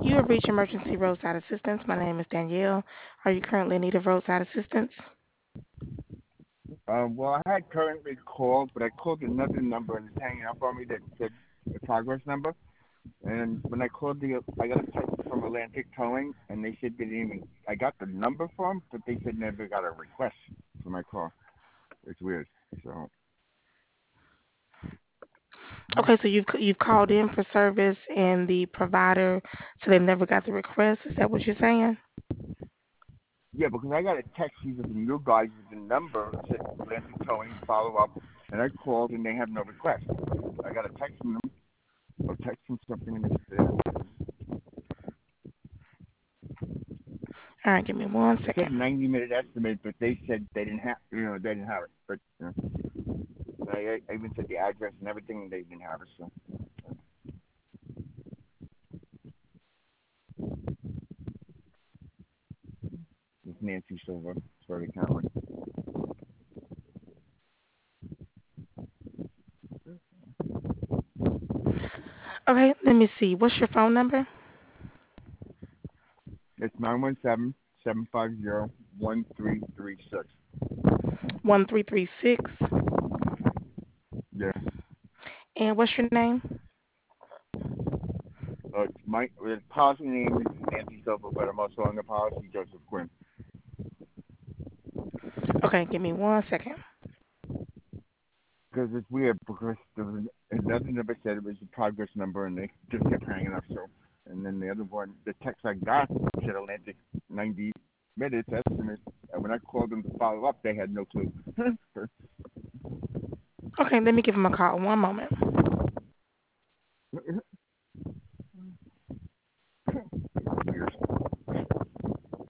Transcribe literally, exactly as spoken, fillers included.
You have reached emergency roadside assistance. My name is Danielle. Are you currently in need of roadside assistance? Uh, well, I had currently called, but I called another number and it's hanging up on me that said the progress number. And when I called the, I got a text from Atlantic Towing, and they said they didn't even. I got the number for them, but they said never got a request for my call. It's weird. So Okay, so you've you've called in for service and the provider, so they never got the request. Is that what you're saying? yeah, because I got a text either from you guys with the number that said Atlantic Towing follow up, and I called and they have no request. I got a text from them, or text from something, and it said, All right, give me one it second. said ninety minute estimate, but they said they didn't have, you know, they didn't have it. But you know, I, I even said the address and everything, and they didn't have it. So it's Nancy Silva, sorry, Cameron. Okay, let me see. What's your phone number? It's nine one seven seven five zero one three three six. One three three six. Yeah. And what's your name? Uh, it's my the policy name is Nancy Silva, but I'm also on the policy Joseph Quinn. Okay, give me one second. Because it's weird because there was another number said it was the progress number, and they just kept hanging up. So, and then the other one, the text I got said Atlantic ninety minutes estimate. And when I called them to follow up, they had no clue. Okay, let me give him a call. One moment.